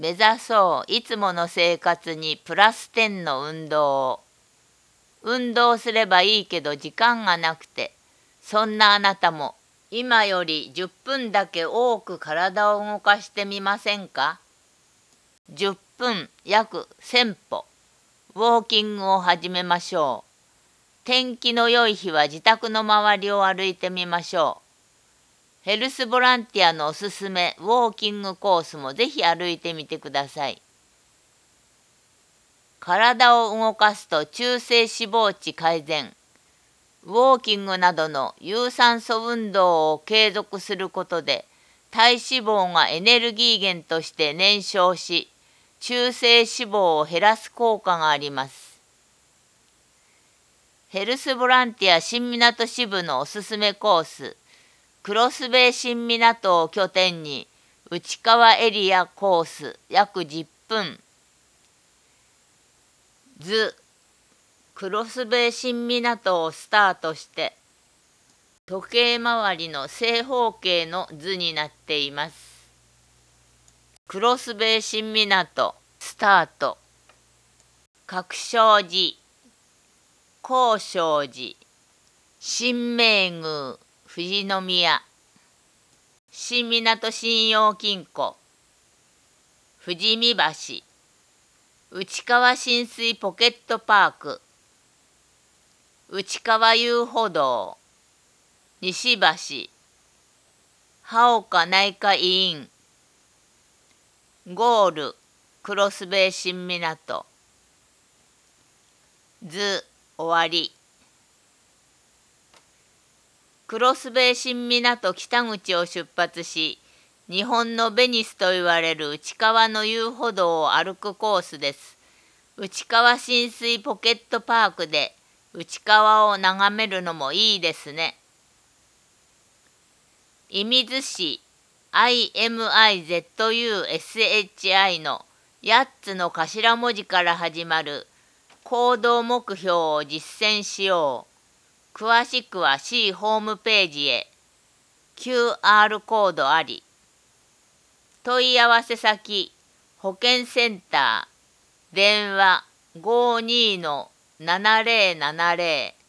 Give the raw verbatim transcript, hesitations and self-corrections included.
目指そういつもの生活にプラスじゅうの運動を。運動すればいいけど時間がなくて、そんなあなたも今よりじゅっぷんだけ多く体を動かしてみませんか？じゅっぷん約せん歩、ウォーキングを始めましょう。天気の良い日は自宅の周りを歩いてみましょう。ヘルスボランティアのおすすめウォーキングコースもぜひ歩いてみてください。体を動かすと中性脂肪値改善。ウォーキングなどの有酸素運動を継続することで体脂肪がエネルギー源として燃焼し、中性脂肪を減らす効果があります。ヘルスボランティア新港支部のおすすめコース、クロスベイ新港を拠点に内川エリアコース約じゅっぷん。図、クロスベイ新港をスタートして時計回りの正方形の図になっています。クロスベイ新港スタート。角祥寺、高祥寺、新明宮、富士宮、新港信用金庫、富士見橋、内川親水ポケットパーク、内川遊歩道、西橋、羽岡内科医院、ゴール、クロスベイ新港。図、終わり。クロスベイ新港北口を出発し、日本のベニスと言われる内川の遊歩道を歩くコースです。内川親水ポケットパークで内川を眺めるのもいいですね。射水市 アイエムアイゼットユーエスエイチアイ のやっつの頭文字から始まる行動目標を実践しよう。詳しくは C ホームページへ。キューアール コードあり。問い合わせ先、保健センター、電話 ごーにーのななぜろななぜろ